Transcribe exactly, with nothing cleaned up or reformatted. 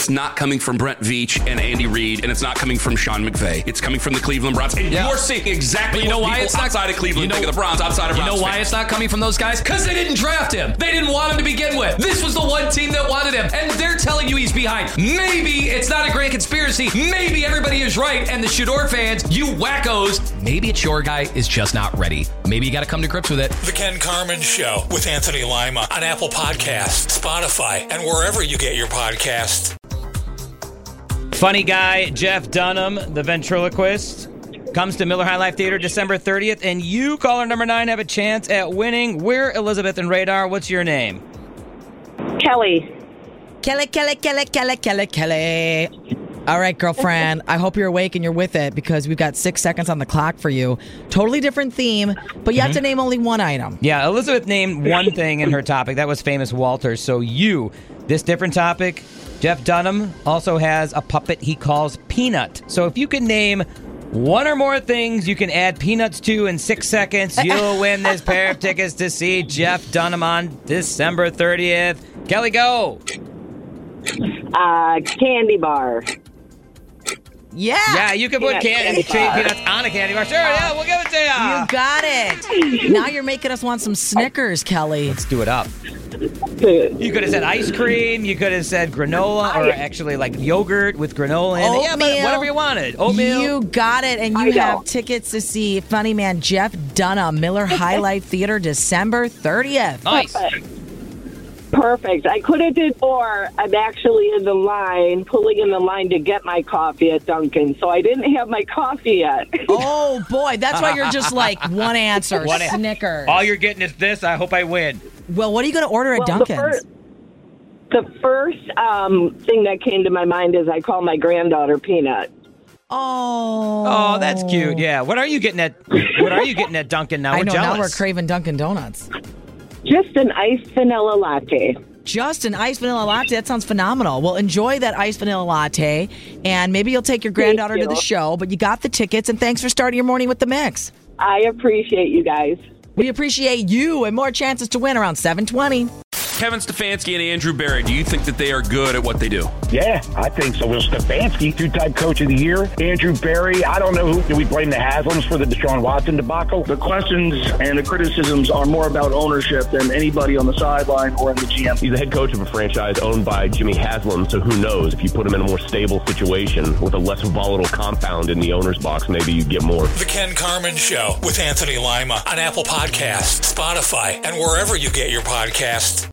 it's not coming from Brent Veach and Andy Reid, and it's not coming from Sean McVay. It's coming from the Cleveland Browns. And yeah. you're seeing exactly but you know what why people it's not, outside of Cleveland you know, think of the Browns, outside of You Browns know why fans. it's not coming from those guys? Because they didn't draft him. They didn't want him to begin with. This was the one team that wanted him, and they're telling you he's behind. Maybe it's not a grand conspiracy. Maybe everybody is right, and the Shador fans, you wackos, maybe it's your guy is just not ready. Maybe you got to come to grips with it. The Ken Carman Show with Anthony Lima on Apple Podcasts, Spotify, and wherever you get your podcasts. Funny guy Jeff Dunham, the ventriloquist, comes to Miller High Life Theater December thirtieth, and you, caller number nine, have a chance at winning. We're Elizabeth and Radar. What's your name? Kelly. Kelly, Kelly, Kelly, Kelly, Kelly, Kelly. All right, girlfriend. I hope you're awake and you're with it because we've got six seconds on the clock for you. Totally different theme, but you have to name only one item. Yeah, Elizabeth named one thing in her topic. That was Famous Walter. So you, this different topic, Jeff Dunham also has a puppet he calls Peanut. So if you can name one or more things you can add peanuts to in six seconds, you'll win this pair of tickets to see Jeff Dunham on December thirtieth. Kelly, go. Uh, candy bar. Yeah. Yeah, you can put candy, candy peanuts on a candy bar. Sure, yeah, we'll give it to you. You got it. Now you're making us want some Snickers, Kelly. Let's do it up. You could have said ice cream. You could have said granola, or actually like yogurt with granola in it. Yeah, but whatever you wanted. Oatmeal. You got it, and you have tickets to see funny man Jeff Dunham, Miller High Life Theater, December thirtieth. Nice. Perfect. I could have did more. I'm actually in the line, pulling in the line to get my coffee at Dunkin', so I didn't have my coffee yet. Oh, boy. That's why you're just like one answer, One Snickers. All you're getting is this. I hope I win. Well, what are you going to order at Well, Dunkin's? The first, the first um, thing that came to my mind is I call my granddaughter Peanut. Oh. Oh, that's cute. Yeah. What are you getting at? What are you getting at Dunkin' now? I We're know, jealous. now we're craving Dunkin' Donuts. Just an iced vanilla latte. Just an iced vanilla latte? That sounds phenomenal. Well, enjoy that iced vanilla latte, and maybe you'll take your granddaughter you. to the show, but you got the tickets, and thanks for starting your morning with the mix. I appreciate you guys. We appreciate you and more chances to win around seven twenty. Kevin Stefanski and Andrew Berry, do you think that they are good at what they do? Yeah, I think so. Well, Stefanski, two-time coach of the year. Andrew Berry, I don't know who. Do we blame the Haslams for the Deshaun Watson debacle? The questions and the criticisms are more about ownership than anybody on the sideline or in the G M. He's the head coach of a franchise owned by Jimmy Haslam, so who knows? If you put him in a more stable situation with a less volatile compound in the owner's box, maybe you get more. The Ken Carman Show with Anthony Lima on Apple Podcasts, Spotify, and wherever you get your podcasts.